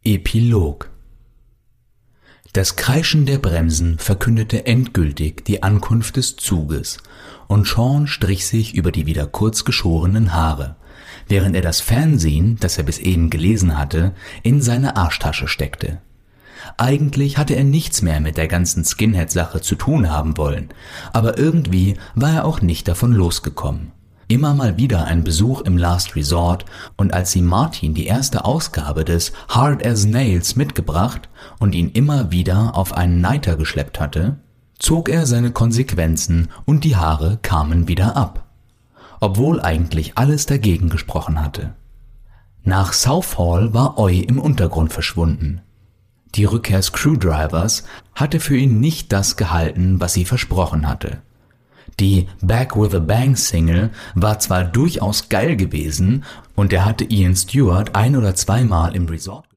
Epilog. Das Kreischen der Bremsen verkündete endgültig die Ankunft des Zuges, und Sean strich sich über die wieder kurz geschorenen Haare, während er das Fanzine, das er bis eben gelesen hatte, in seine Arschtasche steckte. Eigentlich hatte er nichts mehr mit der ganzen Skinhead-Sache zu tun haben wollen, aber irgendwie war er auch nicht davon losgekommen. Immer mal wieder ein Besuch im Last Resort, und als sie Martin die erste Ausgabe des Hard as Nails mitgebracht und ihn immer wieder auf einen Niter geschleppt hatte, zog er seine Konsequenzen und die Haare kamen wieder ab, obwohl eigentlich alles dagegen gesprochen hatte. Nach Southall war Oi im Untergrund verschwunden. Die Rückkehr Screwdrivers hatte für ihn nicht das gehalten, was sie versprochen hatte. Die Back with a Bang Single war zwar durchaus geil gewesen und er hatte Ian Stewart ein- oder zweimal im Resort